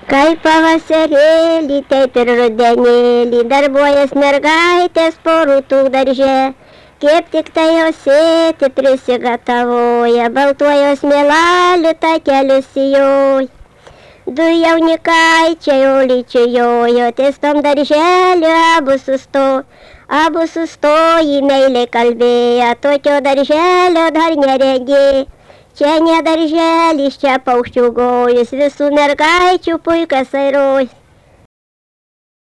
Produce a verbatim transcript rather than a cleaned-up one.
Kaip pavasarėlį, taip ir rudenėlį, darbuojas mergaitės po rūtų darže. Kaip tik tai jos sėti prisigatavoja, baltuojos mėlalių takelius sijoj. Du jaunikaičiai uličiai jojo, ties tom darželiu abu susto, abu sustoji meiliai kalbėję, tokio darželio dar neregė. Čia ne darželis, čia paukščių gojus, visų mergaičių puikas airojus.